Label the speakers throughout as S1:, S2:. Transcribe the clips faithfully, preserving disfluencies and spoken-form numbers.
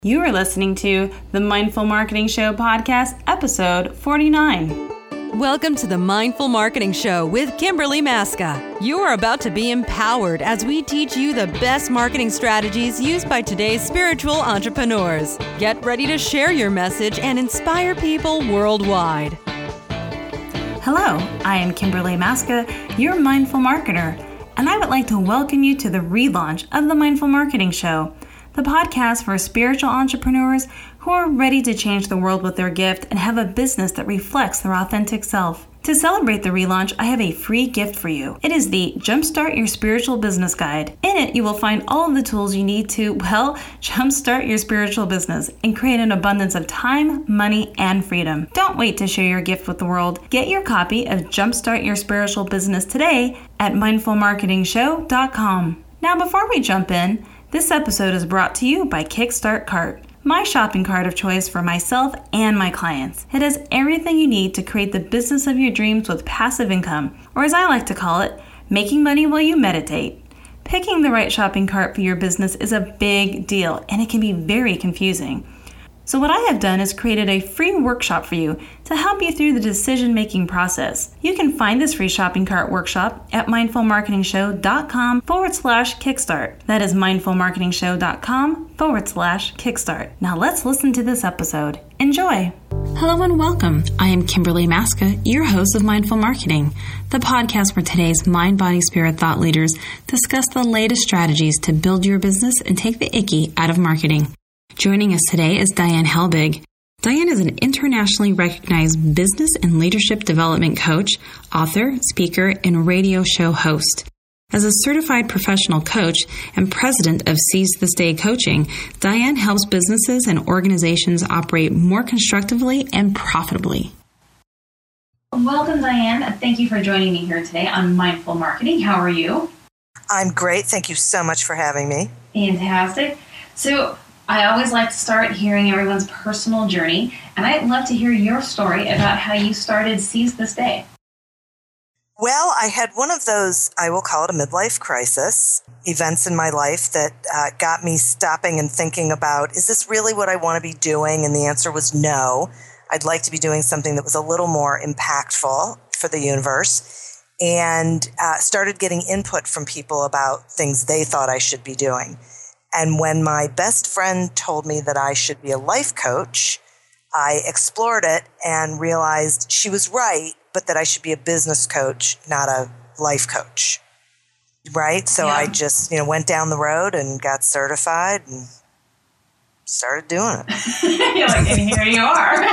S1: You are listening to the Mindful Marketing Show podcast, episode forty-nine.
S2: Welcome to the Mindful Marketing Show with Kimberly Maska. You are about to be empowered as we teach you the best marketing strategies used by today's spiritual entrepreneurs. Get ready to share your message and inspire people worldwide.
S1: Hello, I am Kimberly Maska, your mindful marketer, and I would like to welcome you to the relaunch of the Mindful Marketing Show, the podcast for spiritual entrepreneurs who are ready to change the world with their gift and have a business that reflects their authentic self. To celebrate the relaunch, I have a free gift for you. It is the Jumpstart Your Spiritual Business Guide. In it, you will find all of the tools you need to, well, jumpstart your spiritual business and create an abundance of time, money, and freedom. Don't wait to share your gift with the world. Get your copy of Jumpstart Your Spiritual Business today at mindful marketing show dot com. Now, before we jump in, this episode is brought to you by Kickstart Cart, my shopping cart of choice for myself and my clients. It has everything you need to create the business of your dreams with passive income, or as I like to call it, making money while you meditate. Picking the right shopping cart for your business is a big deal, and it can be very confusing. So what I have done is created a free workshop for you to help you through the decision-making process. You can find this free shopping cart workshop at mindful marketing show dot com forward slash kickstart. That is mindful marketing show dot com forward slash kickstart. Now let's listen to this episode. Enjoy. Hello and welcome. I am Kimberly Maska, your host of Mindful Marketing, the podcast where today's mind, body, spirit thought leaders discuss the latest strategies to build your business and take the icky out of marketing. Joining us today is Diane Helbig. Diane is an internationally recognized business and leadership development coach, author, speaker, and radio show host. As a certified professional coach and president of Seize This Day Coaching, Diane helps businesses and organizations operate more constructively and profitably. Welcome, Diane. Thank you for joining me here today on Mindful Marketing. How are you?
S3: I'm great. Thank you so much for having me.
S1: Fantastic. So, I always like to start hearing everyone's personal journey, and I'd love to hear your story about how you started Seize This Day.
S3: Well, I had one of those, I will call it a midlife crisis, events in my life that uh, got me stopping and thinking about, is this really what I want to be doing? And the answer was no. I'd like to be doing something that was a little more impactful for the universe, and uh, started getting input from people about things they thought I should be doing. And when my best friend told me that I should be a life coach, I explored it and realized she was right, but that I should be a business coach, not a life coach. Right? So yeah. I just, you know, went down the road and got certified and started doing it.
S1: You're like, and here you are.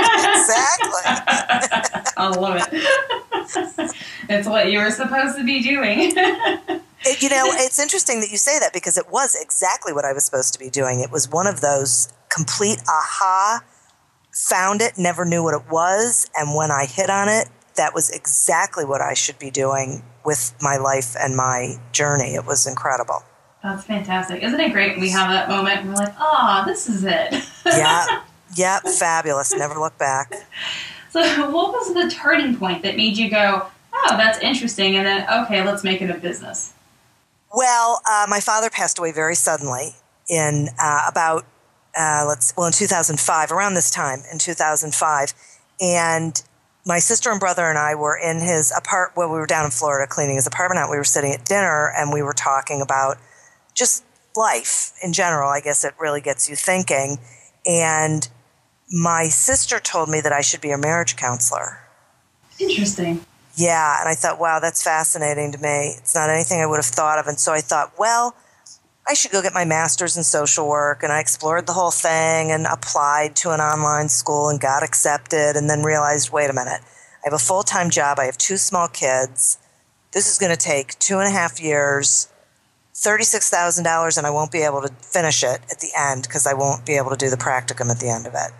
S3: Exactly.
S1: I love it. It's what you were supposed to be doing.
S3: It, you know, it's interesting that you say that because it was exactly what I was supposed to be doing. It was one of those complete aha, found it, never knew what it was. And when I hit on it, that was exactly what I should be doing with my life and my journey. It was incredible.
S1: That's fantastic. Isn't it great when we have that moment and we're like, oh, this is it.
S3: Yeah, yeah, fabulous. Never look back.
S1: So what was the turning point that made you go, oh, that's interesting, and then, okay, let's make it a business?
S3: Well, uh, my father passed away very suddenly in uh, about, uh, let's well, in two thousand five, around this time, in two thousand five. And my sister and brother and I were in his apart. Well, we were down in Florida cleaning his apartment out. We were sitting at dinner, and we were talking about just life in general. I guess it really gets you thinking. And my sister told me that I should be a marriage counselor.
S1: Interesting.
S3: Yeah, and I thought, wow, that's fascinating to me. It's not anything I would have thought of. And so I thought, well, I should go get my master's in social work. And I explored the whole thing and applied to an online school and got accepted, and then realized, wait a minute, I have a full-time job. I have two small kids. This is going to take two and a half years, thirty-six thousand dollars, and I won't be able to finish it at the end because I won't be able to do the practicum at the end of it.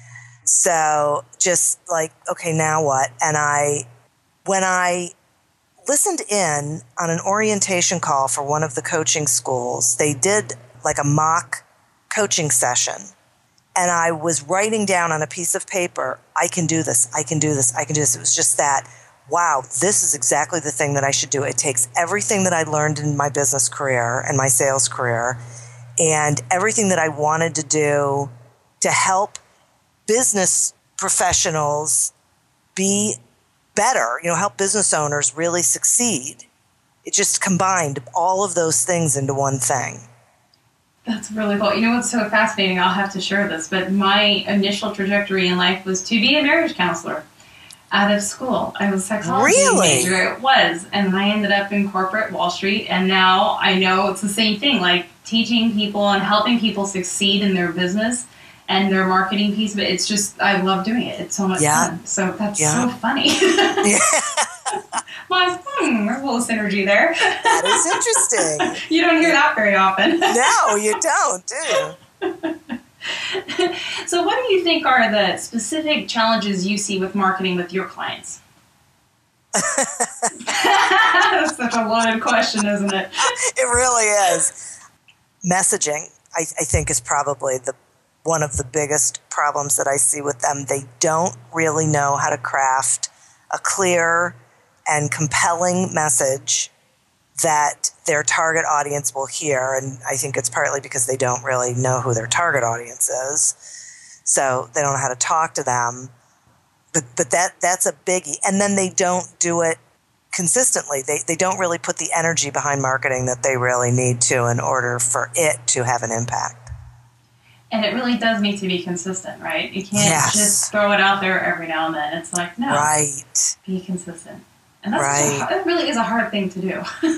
S3: So just like, okay, now what? And I... When I listened in on an orientation call for one of the coaching schools, they did like a mock coaching session. And I was writing down on a piece of paper, I can do this, I can do this, I can do this. It was just that, wow, this is exactly the thing that I should do. It takes everything that I learned in my business career and my sales career and everything that I wanted to do to help business professionals be better, you know, help business owners really succeed. It just combined all of those things into one thing.
S1: That's really cool. You know what's so fascinating? I'll have to share this, but my initial trajectory in life was to be a marriage counselor out of school. I was a psychology
S3: Really?
S1: major. It was. And I ended up in corporate Wall Street. And now I know it's the same thing, like teaching people and helping people succeed in their business and their marketing piece. But it's just, I love doing it. It's so much
S3: Yeah.
S1: fun. So that's
S3: Yeah.
S1: so funny.
S3: Yeah.
S1: Well, hmm, there's a little synergy there.
S3: That is interesting.
S1: You don't hear that very often.
S3: No, you don't, do you?
S1: So what do you think are the specific challenges you see with marketing with your clients? That's such a loaded question, isn't it?
S3: It really is. Messaging, I, I think, is probably the one of the biggest problems that I see with them. They don't really know how to craft a clear and compelling message that their target audience will hear. And I think it's partly because they don't really know who their target audience is. So they don't know how to talk to them. But but that that's a biggie. And then they don't do it consistently. They they don't really put the energy behind marketing that they really need to in order for it to have an impact.
S1: And it really does need to be consistent, right? You can't
S3: Yes.
S1: just throw it out there every now and then. It's like, no,
S3: Right.
S1: be consistent. And that's
S3: Right.
S1: such a, it really is a hard thing to do.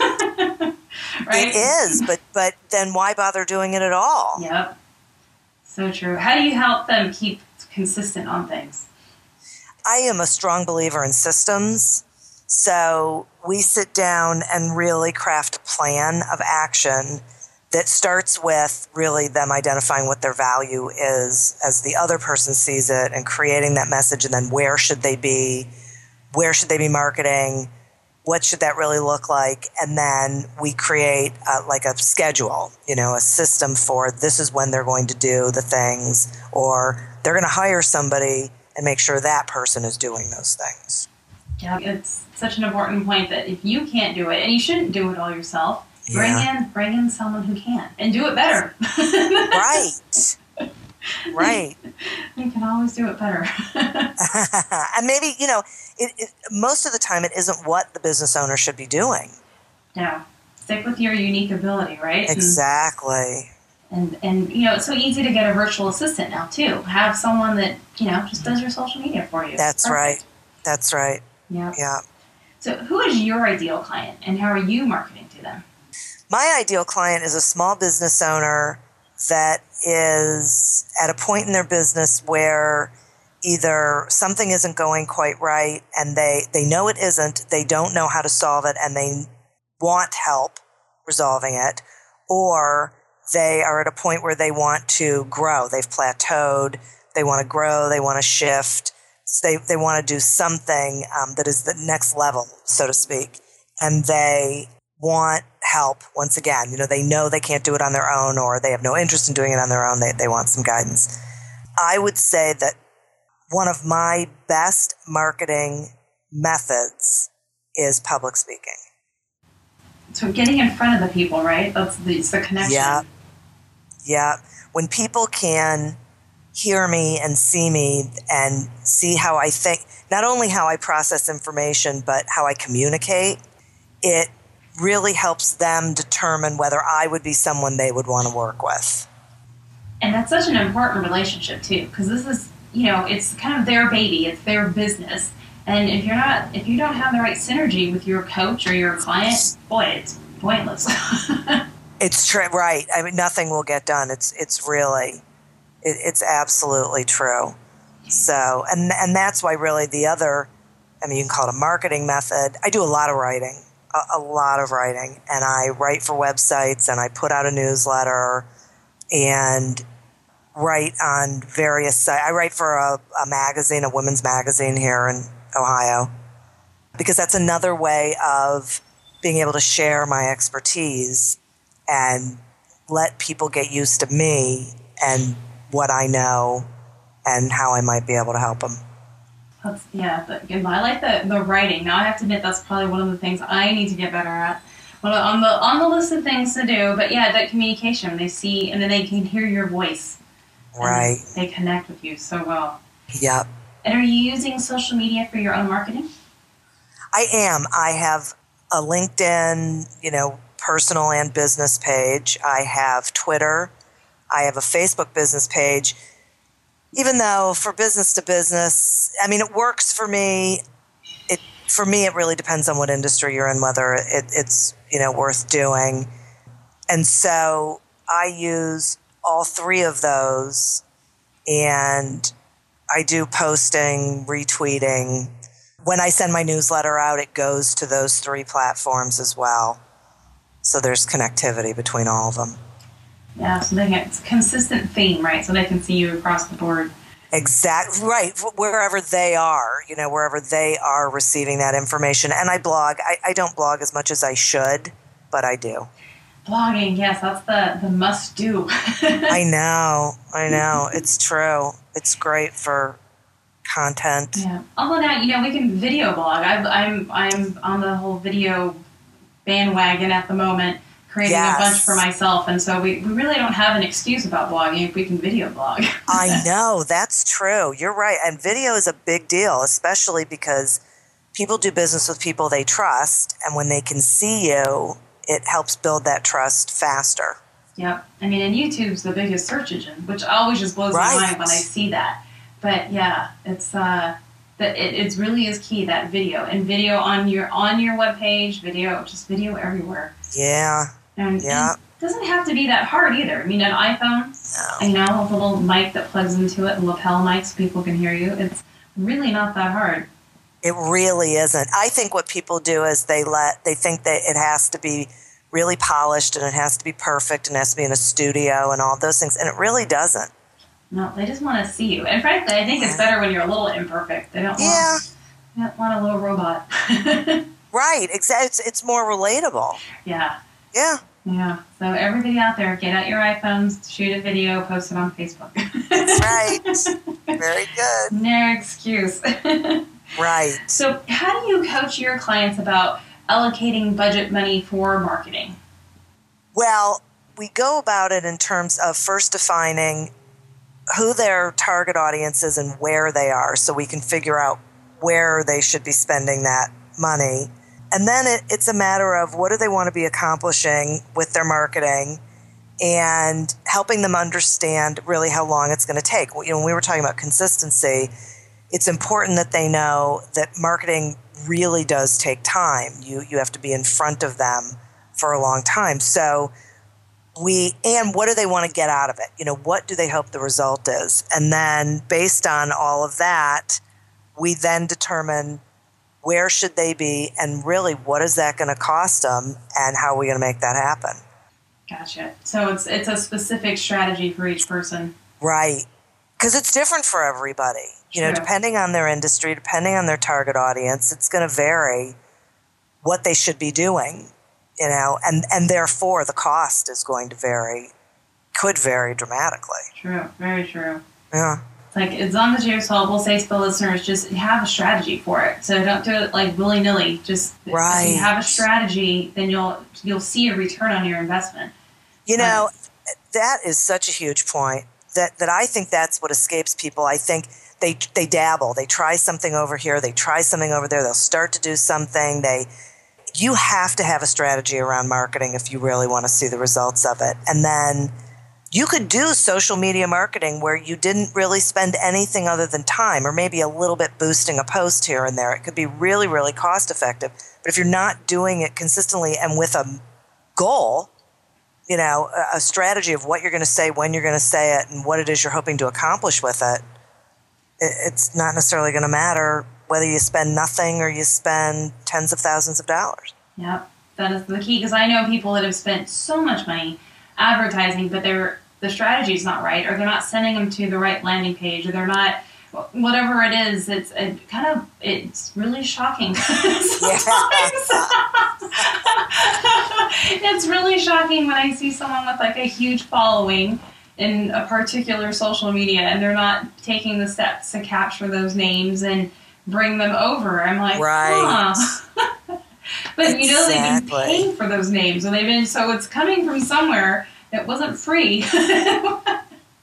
S1: Right?
S3: It is, but but then why bother doing it at all?
S1: Yep. So true. How do you help them keep consistent on things?
S3: I am a strong believer in systems. So we sit down and really craft a plan of action that starts with really them identifying what their value is as the other person sees it and creating that message, and then where should they be, where should they be marketing, what should that really look like, and then we create uh, like a schedule, you know, a system for this is when they're going to do the things, or they're going to hire somebody and make sure that person is doing those things.
S1: Yeah, it's such an important point that if you can't do it, and you shouldn't do it all yourself, bring
S3: Yeah.
S1: in bring in someone who can and do it better.
S3: Right. Right.
S1: You can always do it better.
S3: And maybe, you know, it, it, most of the time it isn't what the business owner should be doing.
S1: No, stick with your unique ability, right?
S3: Exactly.
S1: And, and and you know, it's so easy to get a virtual assistant now too. Have someone that, you know, just does your social media for you.
S3: That's
S1: Perfect.
S3: right. That's right.
S1: Yeah.
S3: Yeah.
S1: So who is your ideal client and how are you marketing to them?
S3: My ideal client is a small business owner that is at a point in their business where either something isn't going quite right and they, they know it isn't, they don't know how to solve it, and they want help resolving it, or they are at a point where they want to grow. They've plateaued. They want to grow. They want to shift. So they, they want to do something um, that is the next level, so to speak. And they want help once again. You know, they know they can't do it on their own, or they have no interest in doing it on their own. They, they want some guidance. I would say that one of my best marketing methods is public speaking.
S1: So getting in front of the people, right? That's the, it's the connection.
S3: Yeah. Yeah. When people can hear me and see me and see how I think, not only how I process information, but how I communicate, it really helps them determine whether I would be someone they would want to work with.
S1: And that's such an important relationship too, because this is, you know, it's kind of their baby, it's their business. And if you're not, if you don't have the right synergy with your coach or your client, boy, it's pointless.
S3: It's true, right? I mean, nothing will get done. It's it's really, it, it's absolutely true. So, and and that's why really the other, I mean, you can call it a marketing method. I do a lot of writing, a, a lot of writing, and I write for websites, and I put out a newsletter, and write on various sites. I write for a, a magazine, a women's magazine here in Ohio, because that's another way of being able to share my expertise and let people get used to me and what I know and how I might be able to help them.
S1: That's, yeah, but, again, I like the, the writing. Now I have to admit that's probably one of the things I need to get better at. Well, on the on the list of things to do, but yeah, that communication. They see and then they can hear your voice.
S3: Right.
S1: They connect with you so well.
S3: Yep.
S1: And are you using social media for your own marketing?
S3: I am. I have a LinkedIn, you know, personal and business page. I have Twitter. I have a Facebook business page. Even though for business to business, I mean, it works for me. It for me, it really depends on what industry you're in, whether it, it's, you know, worth doing. And so I use all three of those, and I do posting, retweeting. When I send my newsletter out, it goes to those three platforms as well. So there's connectivity between all of them.
S1: Yeah, so they get consistent theme, right? So they can see you across the board.
S3: Exactly, right. Wherever they are, you know, wherever they are receiving that information. And I blog. I, I don't blog as much as I should, but I do.
S1: Blogging, yes, that's the, the must do.
S3: I know, I know. It's true. It's great for content.
S1: Yeah. Although now, you know, we can video blog. I've, I'm I'm on the whole video bandwagon at the moment, creating yes. a bunch for myself, and so we, we really don't have an excuse about blogging if we can video blog.
S3: I know, that's true. You're right. And video is a big deal, especially because people do business with people they trust, and when they can see you, it helps build that trust faster.
S1: Yep. I mean, and YouTube's the biggest search engine, which always just blows right. my mind when I see that. But yeah, it's uh, that it it's really is key, that video, and video on your on your webpage, video, just video everywhere.
S3: Yeah.
S1: And,
S3: yeah.
S1: and it doesn't have to be that hard either. I mean, an iPhone, no. you know, with a little mic that plugs into it, a lapel mic so people can hear you. It's really not that hard.
S3: It really isn't. I think what people do is they let they think that it has to be really polished and it has to be perfect and it has to be in a studio and all those things, and it really doesn't.
S1: No, they just want to see you. And frankly, I think it's better when you're a little imperfect. They don't
S3: yeah.
S1: want, they don't want a little robot.
S3: Right. Exactly. It's, it's more relatable.
S1: Yeah.
S3: Yeah.
S1: Yeah. So everybody out there, get out your iPhones, shoot a video, post it on Facebook.
S3: That's right. Very good.
S1: No excuse.
S3: Right.
S1: So how do you coach your clients about allocating budget money for marketing?
S3: Well, we go about it in terms of first defining who their target audience is and where they are, so we can figure out where they should be spending that money. And then it, it's a matter of what do they want to be accomplishing with their marketing and helping them understand really how long it's going to take. You know, when we were talking about consistency, it's important that they know that marketing really does take time. You you have to be in front of them for a long time. So we, and what do they want to get out of it? You know, what do they hope the result is? And then based on all of that, we then determine where should they be and really what is that going to cost them and how are we going to make that happen?
S1: Gotcha. So it's it's a specific strategy for each person.
S3: Right. Because it's different for everybody. You know,
S1: True.
S3: Depending on their industry, depending on their target audience, it's going to vary what they should be doing, you know, and, and therefore the cost is going to vary, could vary dramatically.
S1: True. Very true.
S3: Yeah.
S1: It's like, as long as you're told, we'll say to the listeners, just have a strategy for it. So don't do it like willy-nilly. Just
S3: right.
S1: If you have a strategy, then you'll you'll see a return on your investment.
S3: You know, but, that is such a huge point that, that I think that's what escapes people. I think they they dabble. They try something over here. They try something over there. They'll start to do something. They You have to have a strategy around marketing if you really want to see the results of it. And then you could do social media marketing where you didn't really spend anything other than time or maybe a little bit boosting a post here and there. It could be really, really cost effective. But if you're not doing it consistently and with a goal, you know, a strategy of what you're going to say, when you're going to say it, and what it is you're hoping to accomplish with it, it's not necessarily going to matter whether you spend nothing or you spend tens of thousands of dollars.
S1: Yep, that is the key, because I know people that have spent so much money advertising, but they're the strategy's not right, or they're not sending them to the right landing page, or they're not, whatever it is, it's it kind of, it's really shocking sometimes. It's really shocking when I see someone with like a huge following in a particular social media and they're not taking the steps to capture those names and bring them over. I'm like,
S3: right.
S1: huh. But exactly. You know, they've been paying for those names, and they've been, so it's coming from somewhere that wasn't free.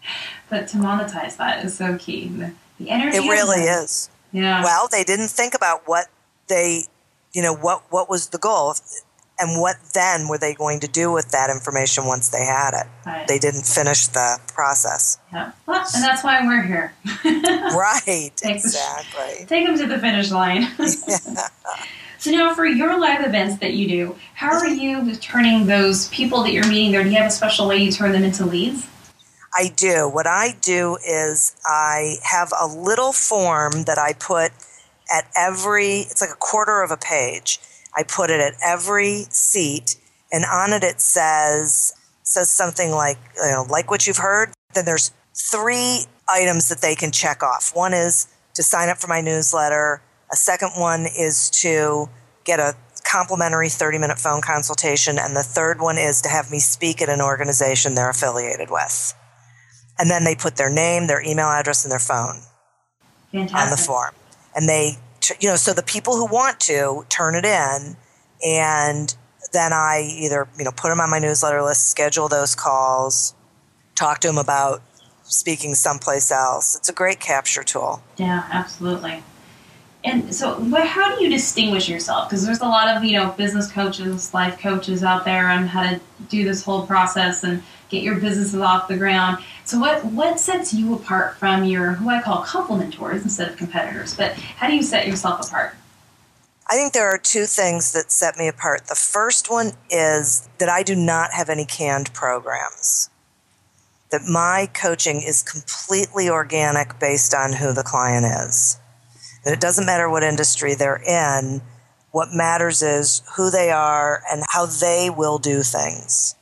S1: but to monetize that is so key. The, the energy.
S3: It really
S1: of
S3: is.
S1: Yeah.
S3: Well, they didn't think about what they, you know, what, what was the goal and what then were they going to do with that information once they had it.
S1: Right.
S3: They didn't finish the process.
S1: Yeah. Well, and that's why we're here.
S3: Right.
S1: Take
S3: Exactly.
S1: The, take them to the finish line.
S3: Yeah.
S1: So now for your live events that you do, how are you turning those people that you're meeting there? Do you have a special way you turn them into leads?
S3: I do. What I do is I have a little form that I put at every, it's like a quarter of a page. I put it at every seat, and on it it says says something like, you know, like what you've heard. Then there's three items that they can check off. One is to sign up for my newsletter. A second one is to get a complimentary thirty-minute phone consultation, and the third one is to have me speak at an organization they're affiliated with. And then they put their name, their email address, and their phone
S1: Fantastic.
S3: on the form. And they, you know, so the people who want to turn it in, and then I either, you know, put them on my newsletter list, schedule those calls, talk to them about speaking someplace else. It's a great capture tool.
S1: Yeah, absolutely. And so what, how do you distinguish yourself? Because there's a lot of, you know, business coaches, life coaches out there on how to do this whole process and get your businesses off the ground. So what, what sets you apart from your, who I call complementors instead of competitors, but how do you set yourself apart?
S3: I think there are two things that set me apart. The first one is that I do not have any canned programs. That my coaching is completely organic based on who the client is. That it doesn't matter what industry they're in. What matters is who they are and how they will do things.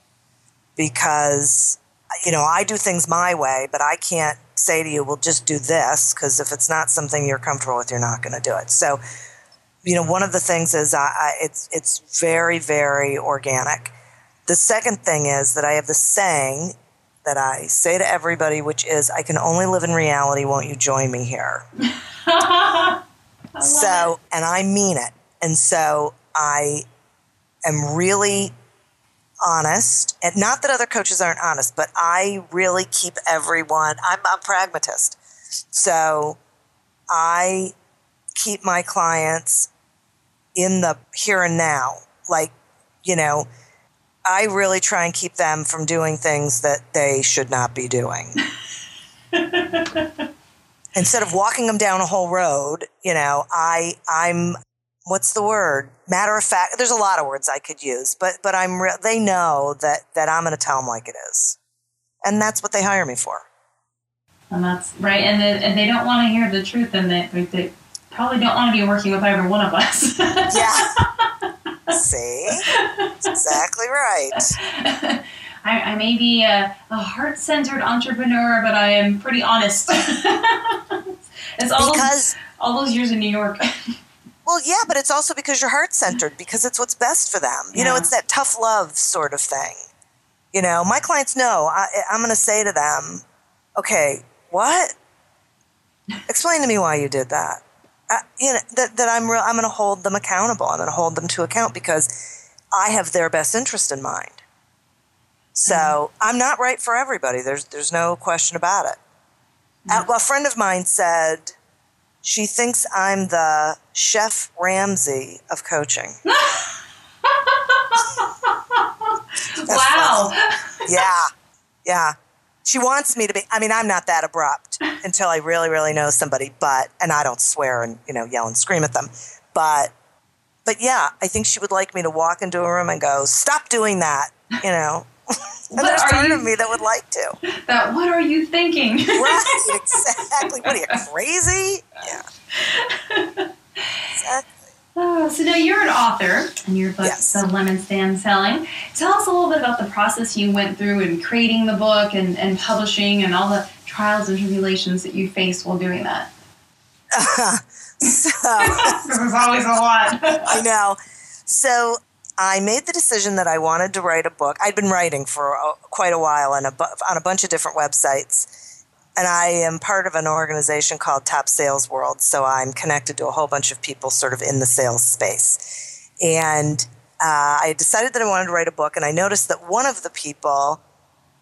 S3: Because, you know, I do things my way, but I can't say to you, well, just do this, because if it's not something you're comfortable with, you're not going to do it. So, you know, one of the things is I, I, it's it's very, very organic. The second thing is that I have the saying that I say to everybody, which is, I can only live in reality. Won't you join me here? So, it. And I mean it. And so I am really honest, and not that other coaches aren't honest, but I really keep everyone, I'm a pragmatist. So I keep my clients in the here and now. Like, you know, I really try and keep them from doing things that they should not be doing. Instead of walking them down a whole road, you know, I, I'm, what's the word? Matter of fact, there's a lot of words I could use, but, but I'm, re- they know that, that I'm going to tell them like it is. And that's what they hire me for.
S1: And that's right. And they, and they don't want to hear the truth, and they, they probably don't want to be working with either one of us.
S3: Yeah. See? That's exactly right.
S1: I, I may be a, a heart-centered entrepreneur, but I am pretty honest. It's all
S3: because,
S1: those, all those years in New York.
S3: Well, yeah, but it's also because you're heart-centered, because it's what's best for them. You
S1: yeah.
S3: know, it's that tough love sort of thing. You know, my clients know. I, I'm going to say to them, okay, what? Explain to me why you did that. Uh, you know, that, that I'm real, I'm going to hold them accountable. I'm going to hold them to account because I have their best interest in mind. So mm-hmm. I'm not right for everybody. There's there's no question about it. Mm-hmm. Uh, a friend of mine said she thinks I'm the Chef Ramsay of coaching.
S1: Wow.
S3: Yeah, yeah. She wants me to be, I mean, I'm not that abrupt until I really, really know somebody, but, and I don't swear and, you know, yell and scream at them. But, but yeah, I think she would like me to walk into a room and go, stop doing that, you know. And there's part you, of me that would like to.
S1: That, what are you thinking?
S3: Right, exactly. What are you, crazy? Yeah. Exactly.
S1: Oh, so now you're an author, and your book,
S3: yes.
S1: The Lemon Stand Selling. Tell us a little bit about the process you went through in creating the book and, and publishing and all the trials and tribulations that you faced while doing that.
S3: Uh, so,
S1: There's always a lot.
S3: I know. So I made the decision that I wanted to write a book. I'd been writing for a, quite a while on a, on a bunch of different websites. And I am part of an organization called Top Sales World, so I'm connected to a whole bunch of people sort of in the sales space. And uh, I decided that I wanted to write a book, and I noticed that one of the people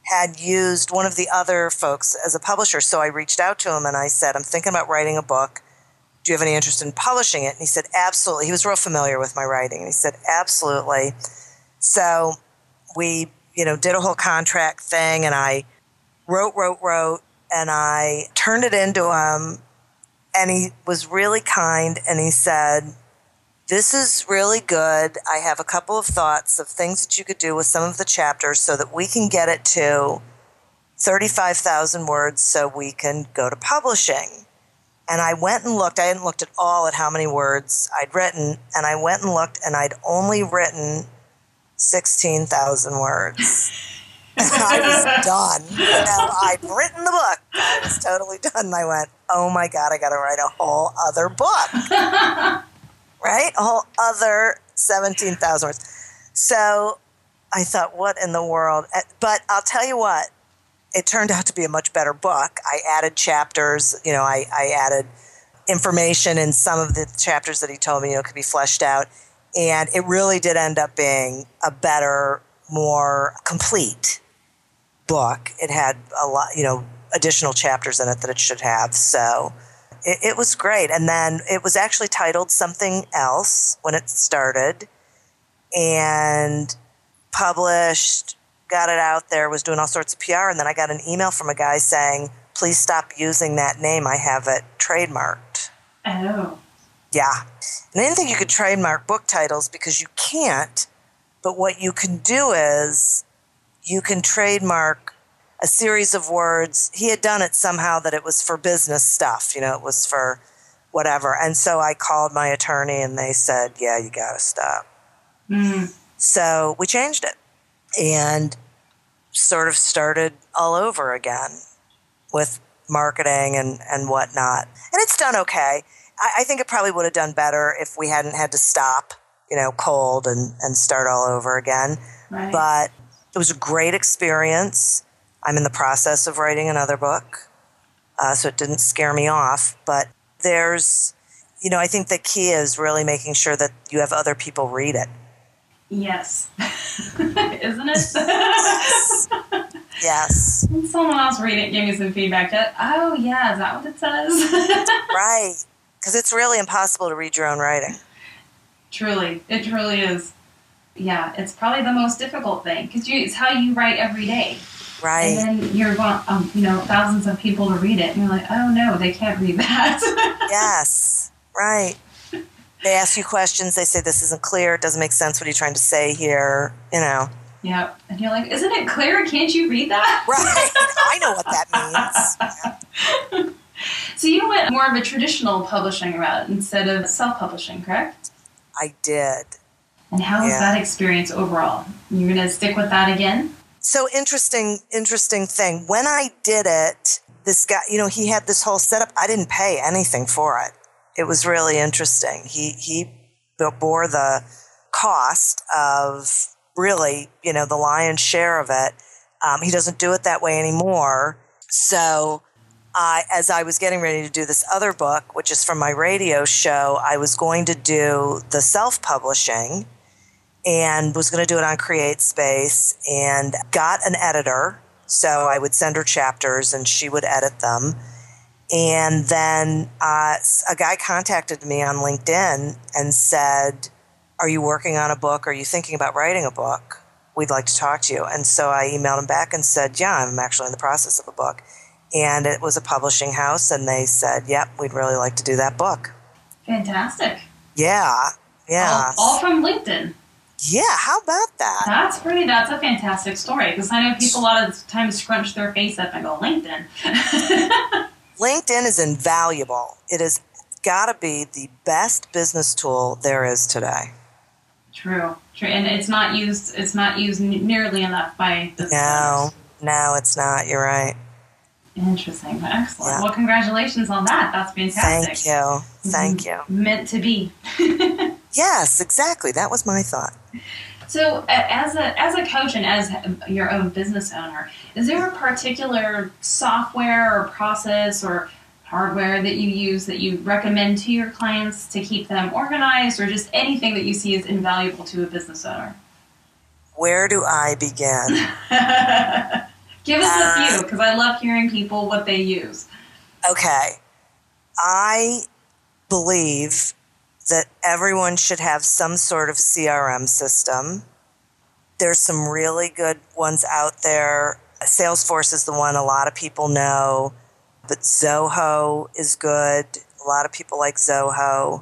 S3: had used one of the other folks as a publisher. So I reached out to him and I said, I'm thinking about writing a book. Do you have any interest in publishing it? And he said, absolutely. He was real familiar with my writing. And he said, absolutely. So we, you know, did a whole contract thing, and I wrote, wrote, wrote, and I turned it into him. And he was really kind, and he said, this is really good. I have a couple of thoughts of things that you could do with some of the chapters so that we can get it to thirty-five thousand words so we can go to publishing. And I went and looked. I hadn't looked at all at how many words I'd written, and I went and looked, and I'd only written sixteen thousand words. And I was done. You know, I'd written the book. I was totally done. And I went, oh my God, I got to write a whole other book. Right? A whole other seventeen thousand words. So I thought, what in the world? But I'll tell you what, it turned out to be a much better book. I added chapters, you know, I, I added information in some of the chapters that he told me, you know, could be fleshed out. And it really did end up being a better, more complete book. It had a lot, you know, additional chapters in it that it should have. So it, it was great. And then it was actually titled something else when it started, and published, got it out there, was doing all sorts of P R. And then I got an email from a guy saying, please stop using that name. I have it trademarked.
S1: Oh.
S3: Yeah. And I didn't think you could trademark book titles because you can't. But what you can do is you can trademark a series of words. He had done it somehow that it was for business stuff. You know, it was for whatever. And so I called my attorney and they said, yeah, you got to stop.
S1: Mm.
S3: So we changed it and sort of started all over again with marketing and, and whatnot. And it's done okay. I, I think it probably would have done better if we hadn't had to stop, you know, cold and, and start all over again.
S1: Right.
S3: But it was a great experience. I'm in the process of writing another book, uh, so it didn't scare me off. But there's, you know, I think the key is really making sure that you have other people read it.
S1: Yes. Isn't it?
S3: Yes. Yes.
S1: Someone else read it, give me some feedback. Oh, yeah, is that what it says?
S3: Right. Because it's really impossible to read your own writing.
S1: Truly. It truly is. Yeah, it's probably the most difficult thing because it's how you write every day.
S3: Right.
S1: And then you're going, um, you know, thousands of people to read it, and you're like, oh no, they can't read that.
S3: Yes. Right. They ask you questions. They say this isn't clear. It doesn't make sense. What are you trying to say here? You know.
S1: Yep. And you're like, isn't it clear? Can't you read that?
S3: Right. I know what that means. Yeah.
S1: So you went more of a traditional publishing route instead of self-publishing, correct?
S3: I did.
S1: And how was
S3: Yeah.
S1: that experience overall? You're going to stick with that again?
S3: So interesting, interesting thing. When I did it, this guy, you know, he had this whole setup. I didn't pay anything for it. It was really interesting. He he bore the cost of really, you know, the lion's share of it. Um, he doesn't do it that way anymore. So I, as I was getting ready to do this other book, which is from my radio show, I was going to do the self-publishing and was going to do it on CreateSpace, and got an editor. So I would send her chapters and she would edit them. And then uh, a guy contacted me on LinkedIn and said, are you working on a book? Are you thinking about writing a book? We'd like to talk to you. And so I emailed him back and said, yeah, I'm actually in the process of a book. And it was a publishing house, and they said, yep, we'd really like to do that book.
S1: Fantastic.
S3: Yeah, yeah.
S1: All, all from LinkedIn.
S3: Yeah, how about that?
S1: That's pretty, that's a fantastic story, because I know people a lot of times scrunch their face up and go, LinkedIn.
S3: LinkedIn is invaluable. It has got to be the best business tool there is today.
S1: True, true. And it's not used, it's not used nearly enough by business
S3: No,
S1: owners.
S3: no, it's not. You're right.
S1: Interesting. Excellent.
S3: Yeah.
S1: Well, congratulations on that. That's fantastic.
S3: Thank you. Thank you.
S1: Meant to be.
S3: Yes, exactly. That was my thought.
S1: So, a- as a as a coach and as your own business owner, is there a particular software or process or hardware that you use that you recommend to your clients to keep them organized, or just anything that you see as invaluable to a business owner?
S3: Where do I begin?
S1: Give us
S3: uh,
S1: a few, because I love hearing people what they use.
S3: Okay. I believe that everyone should have some sort of C R M system. There's some really good ones out there. Salesforce is the one a lot of people know, but Zoho is good. A lot of people like Zoho.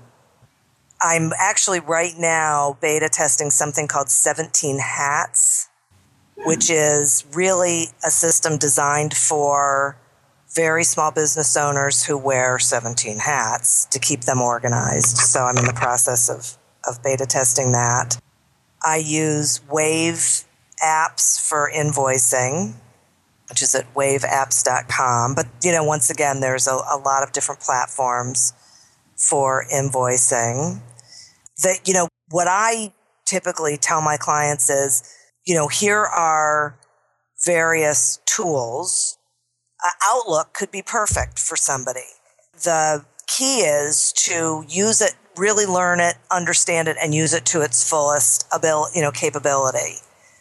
S3: I'm actually right now beta testing something called seventeen Hats, which is really a system designed for very small business owners who wear seventeen hats to keep them organized. So I'm in the process of, of beta testing that. I use Wave Apps for invoicing, which is at wave apps dot com. But, you know, once again, there's a, a lot of different platforms for invoicing. That, you know, what I typically tell my clients is, you know, here are various tools. Uh, Outlook could be perfect for somebody. The key is to use it, really learn it, understand it, and use it to its fullest abil- you know, capability.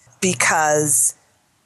S3: Because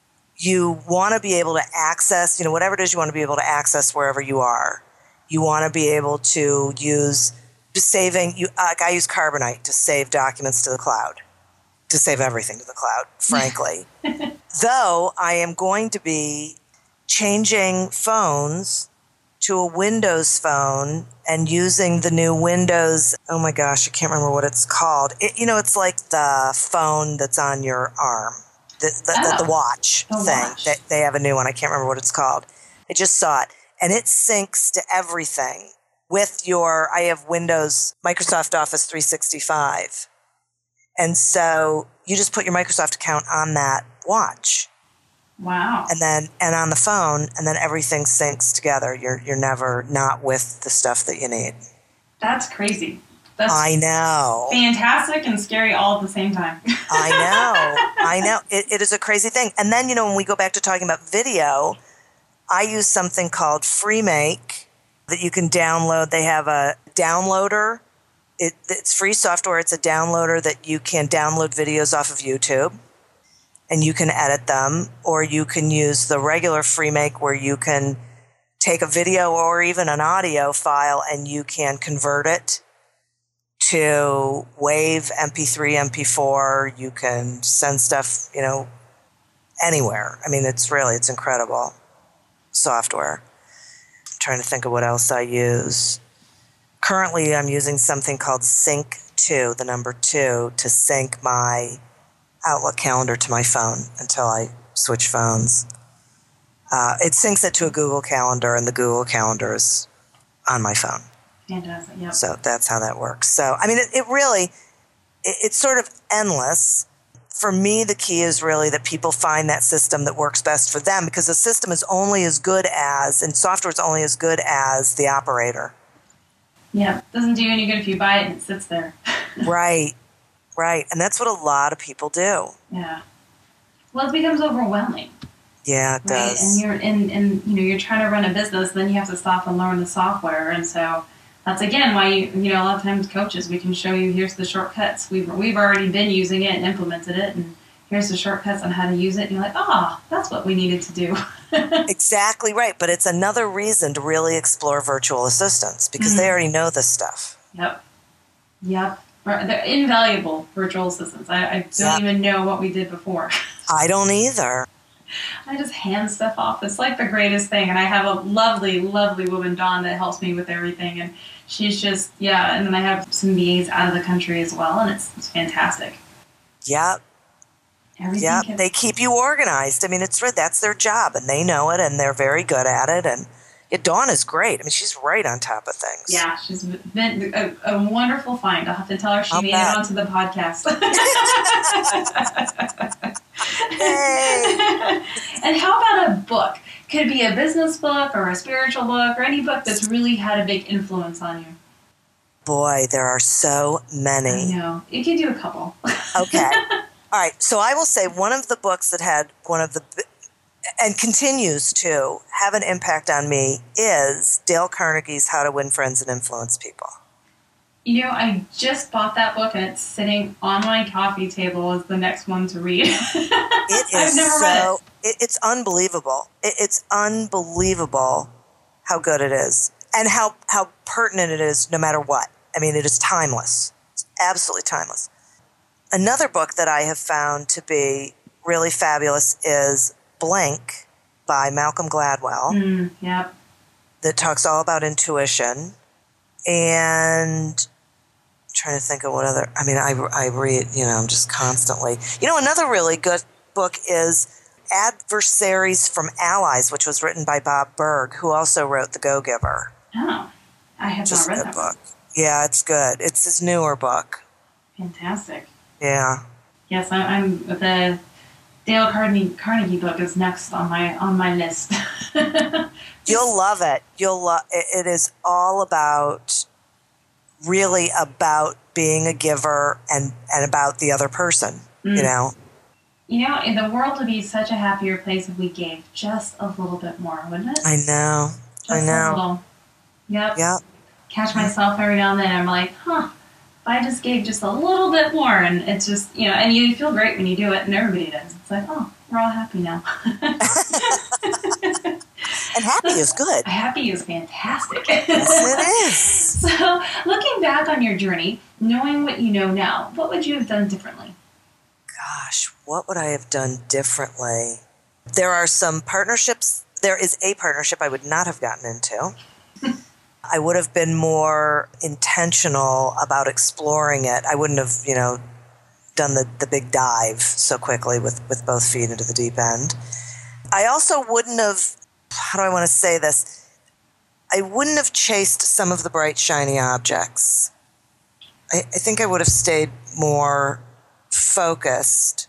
S3: you want to be able to access, you know, whatever it is you want to be able to access wherever you are. You want to be able to use saving, you, uh, I use Carbonite to save documents to the cloud, to save everything to the cloud, frankly. Though I am going to be changing phones to a Windows phone and using the new Windows, oh my gosh, I can't remember what it's called. It, you know, it's like the phone that's on your arm, the, the, oh, the, the watch the thing. Watch. They, they have a new one. I can't remember what it's called. I just saw it. And it syncs to everything with your, I have Windows, Microsoft Office three sixty-five. And so you just put your Microsoft account on that watch.
S1: Wow.
S3: And then, and on the phone, and then everything syncs together. You're, you're never not with the stuff that you need.
S1: That's crazy. That's
S3: I know.
S1: Fantastic and scary all at the same time.
S3: I know. I know. It, it is a crazy thing. And then, you know, when we go back to talking about video, I use something called FreeMake that you can download. They have a downloader. It, it's free software. It's a downloader that you can download videos off of YouTube and you can edit them, or you can use the regular FreeMake where you can take a video or even an audio file and you can convert it to WAV, M P three, M P four. You can send stuff, you know, anywhere. I mean, it's really, it's incredible software. I'm trying to think of what else I use. Currently, I'm using something called Sync two, the number two, to sync my Outlook calendar to my phone until I switch phones. Uh, it syncs it to a Google Calendar, and the Google Calendar is on my phone.
S1: Fantastic, yep.
S3: So that's how that works. So, I mean, it, it really, it, it's sort of endless. For me, the key is really that people find that system that works best for them, because the system is only as good as, and software is only as good as the operator.
S1: Yeah, doesn't do you any good if you buy it and it sits there.
S3: Right, right. And that's what a lot of people do.
S1: Yeah. Well, it becomes overwhelming.
S3: Yeah, it
S1: right?
S3: does.
S1: And you're and, and you know, you're trying to run a business, then you have to stop and learn the software. And so that's again why you you know, a lot of times coaches, we can show you here's the shortcuts. We've we've already been using it and implemented it, and here's the shortcuts on how to use it. And you're like, oh, that's what we needed to do.
S3: Exactly right. But it's another reason to really explore virtual assistants, because mm-hmm. they already know this stuff.
S1: Yep. Yep. They're invaluable virtual assistants. I, I don't yep. even know what we did before.
S3: I don't either.
S1: I just hand stuff off. It's like the greatest thing. And I have a lovely, lovely woman, Dawn, that helps me with everything. And she's just, yeah. And then I have some V As out of the country as well. And it's, it's fantastic.
S3: Yep.
S1: Everything
S3: yep.
S1: can...
S3: They keep you organized. I mean, it's that's their job, and they know it, and they're very good at it. And yeah, Dawn is great. I mean, she's right on top of things.
S1: Yeah, she's been a, a wonderful find. I'll have to tell her she
S3: I'll
S1: made
S3: bet.
S1: it onto the podcast.
S3: Hey.
S1: And how about a book? Could it be a business book or a spiritual book or any book that's really had a big influence on you?
S3: Boy, there are so many.
S1: I know. You can do a couple.
S3: Okay. All right. So I will say one of the books that had one of the, and continues to have an impact on me, is Dale Carnegie's How to Win Friends and Influence People.
S1: You know, I just bought that book, and it's sitting on my coffee table as the next one to read.
S3: It is
S1: I've never
S3: so,
S1: read it.
S3: it, it's unbelievable. It, it's unbelievable how good it is and how, how pertinent it is no matter what. I mean, it is timeless. It's absolutely timeless. Another book that I have found to be really fabulous is Blink by Malcolm Gladwell.
S1: Mm, yep.
S3: That talks all about intuition. And I'm trying to think of what other, I mean, I, I read, you know, just constantly. You know, another really good book is Adversaries from Allies, which was written by Bob Berg, who also wrote The Go-Giver.
S1: Oh, I have
S3: Just
S1: not read
S3: a
S1: that
S3: book.
S1: book.
S3: Yeah, it's good. It's his newer book.
S1: Fantastic.
S3: Yeah.
S1: Yes, I, I'm the Dale Carnegie, Carnegie book is next on my on my list.
S3: You'll love it. You'll love it. It is all about, really about being a giver and, and about the other person, mm. you know?
S1: You know, the world would be such a happier place if we gave just a little bit more, wouldn't it?
S3: I know.
S1: Just
S3: I know.
S1: a little. Yep.
S3: Yep.
S1: Catch myself every now and then. I'm like, huh, if I just gave just a little bit more, and it's just, you know, and you feel great when you do it, and everybody does. It's like, oh, we're all happy now.
S3: And happy is good.
S1: Happy is fantastic.
S3: Yes, it is.
S1: So, looking back on your journey, knowing what you know now, what would you have done differently?
S3: Gosh, what would I have done differently? There are some partnerships. There is a partnership I would not have gotten into. I would have been more intentional about exploring it. I wouldn't have, you know, done the, the big dive so quickly with, with both feet into the deep end. I also wouldn't have, how do I want to say this? I wouldn't have chased some of the bright, shiny objects. I, I think I would have stayed more focused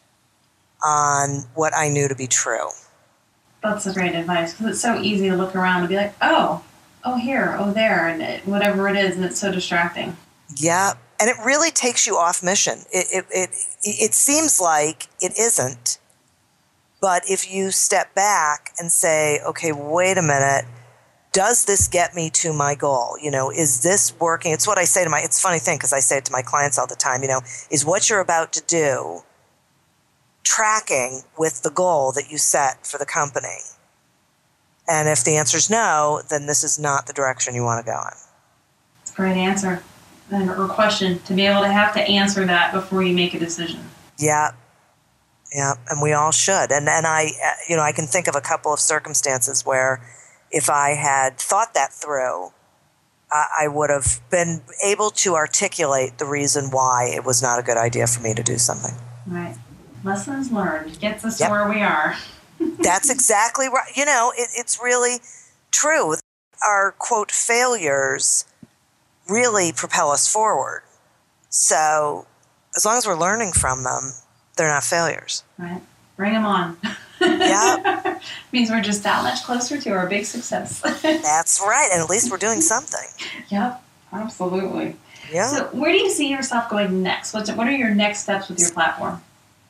S3: on what I knew to be true.
S1: That's a great advice, because it's so easy to look around and be like, oh, oh here, oh there, and it, whatever it is, and it's so distracting.
S3: Yeah, and it really takes you off mission. It, it, it, it seems like it isn't, but if you step back and say, okay, wait a minute, does this get me to my goal? You know, is this working? It's what I say to my, it's a funny thing because I say it to my clients all the time, you know, is what you're about to do tracking with the goal that you set for the company? And if the answer is no, then this is not the direction you want to go in.
S1: It's a great answer or question, to be able to have to answer that before you make a decision. Yeah.
S3: Yeah, and we all should. And and I, you know, I can think of a couple of circumstances where if I had thought that through, uh, I would have been able to articulate the reason why it was not a good idea for me to do something.
S1: Right. Lessons learned gets us
S3: yep.
S1: to where we are.
S3: That's exactly right. You know, it, it's really true. Our, quote, failures really propel us forward. So as long as we're learning from them, they're not failures.
S1: Right. Bring them on.
S3: Yeah.
S1: Means we're just that much closer to our big success.
S3: That's right. And at least we're doing something.
S1: Yep. Absolutely.
S3: Yeah.
S1: So where do you see yourself going next? What's, what are your next steps with your platform?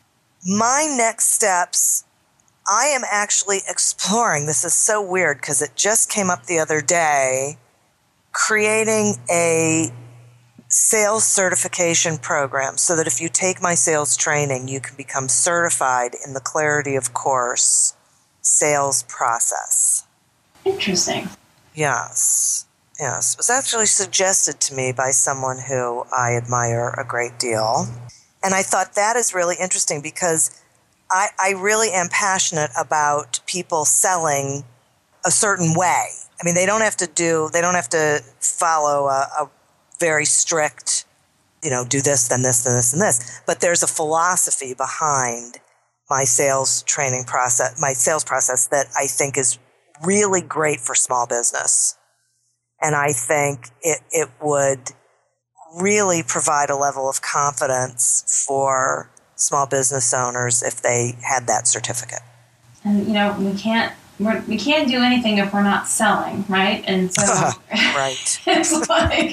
S3: My next steps, I am actually exploring, this is so weird because it just came up the other day, creating a sales certification program so that if you take my sales training, you can become certified in the Clarity of Course sales process.
S1: Interesting.
S3: Yes. Yes. It was actually suggested to me by someone who I admire a great deal. And I thought that is really interesting because I, I really am passionate about people selling a certain way. I mean, they don't have to do, they don't have to follow a, a very strict, you know, do this, then this, then this, and this. But there's a philosophy behind my sales training process, my sales process that I think is really great for small business. And I think it, it would really provide a level of confidence for small business owners if they had that certificate.
S1: And, you know, we can't we're, we can't do anything if we're not selling, right? And so
S3: right.
S1: It's like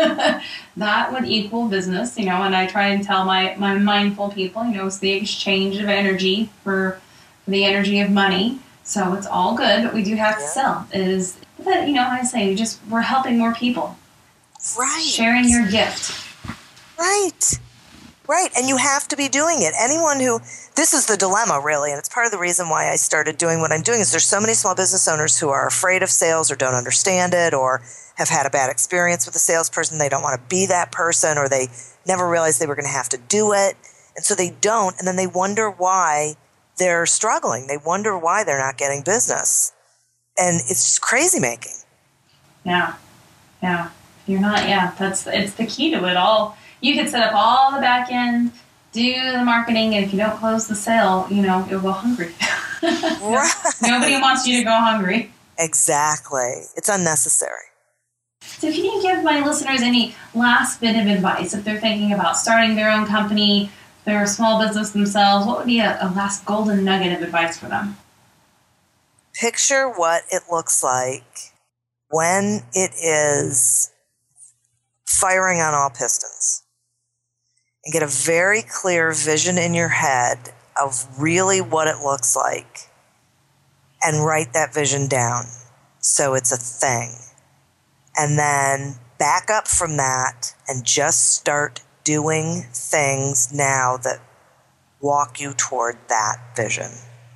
S1: that would equal business, you know, and I try and tell my, my mindful people, you know, it's the exchange of energy for, for the energy of money. So it's all good, but we do have yeah. to sell. It is, but, you know, I say, just we're helping more people.
S3: Right.
S1: Sharing your gift.
S3: Right. Right. And you have to be doing it. Anyone who, this is the dilemma really. And it's part of the reason why I started doing what I'm doing is there's so many small business owners who are afraid of sales or don't understand it or have had a bad experience with a salesperson. They don't want to be that person or they never realized they were going to have to do it. And so they don't. And then they wonder why they're struggling. They wonder why they're not getting business. And it's just crazy making.
S1: Yeah. Yeah. You're not, yeah, that's, it's the key to it all. You could set up all the back end, do the marketing, and if you don't close the sale, you know, you'll go hungry.
S3: Right.
S1: Nobody wants you to go hungry.
S3: Exactly. It's unnecessary.
S1: So can you give my listeners any last bit of advice if they're thinking about starting their own company, their small business themselves? What would be a, a last golden nugget of advice for them?
S3: Picture what it looks like when it is firing on all pistons. And get a very clear vision in your head of really what it looks like and write that vision down so it's a thing. And then back up from that and just start doing things now that walk you toward that vision.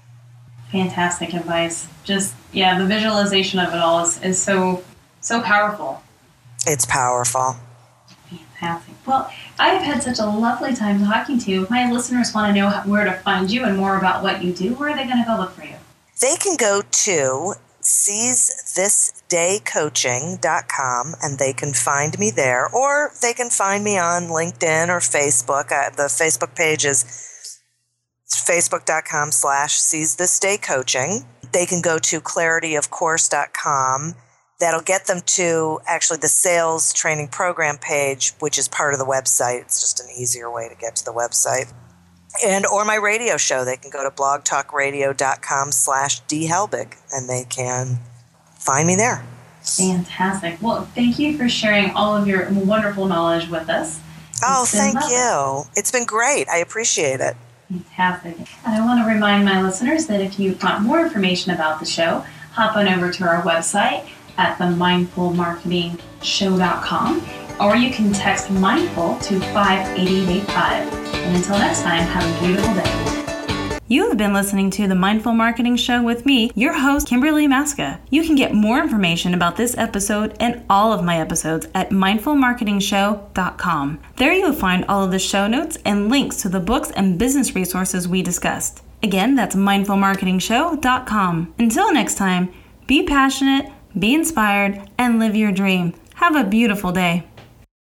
S1: Fantastic advice. Just, yeah, the visualization of it all is, is so, so powerful.
S3: It's powerful.
S1: Fantastic. Well, I have had such a lovely time talking to you. If my listeners want to know where to find you and more about what you do, where are they going to go look for you?
S3: They can go to seize this day coaching dot com and they can find me there, or they can find me on LinkedIn or Facebook. Uh, the Facebook page is facebook.com slash seize this day coaching. They can go to clarity of course dot com. That'll get them to actually the sales training program page, which is part of the website. It's just an easier way to get to the website. And or my radio show. They can go to blogtalkradio.com slash dhelbig and they can find me there.
S1: Fantastic. Well, thank you for sharing all of your wonderful knowledge with us.
S3: Oh, thank you. It's been great. I appreciate it.
S1: Fantastic. And I want to remind my listeners that if you want more information about the show, hop on over to our website at the mindful marketing show dot com, or you can text MINDFUL to five eight eight eight five. And until next time, have a beautiful day. You have been listening to the Mindful Marketing Show with me, your host, Kimberly Maska. You can get more information about this episode and all of my episodes at mindful marketing show dot com. There you will find all of the show notes and links to the books and business resources we discussed. Again, that's mindful marketing show dot com. Until next time, be passionate, be inspired, and live your dream. Have a beautiful day.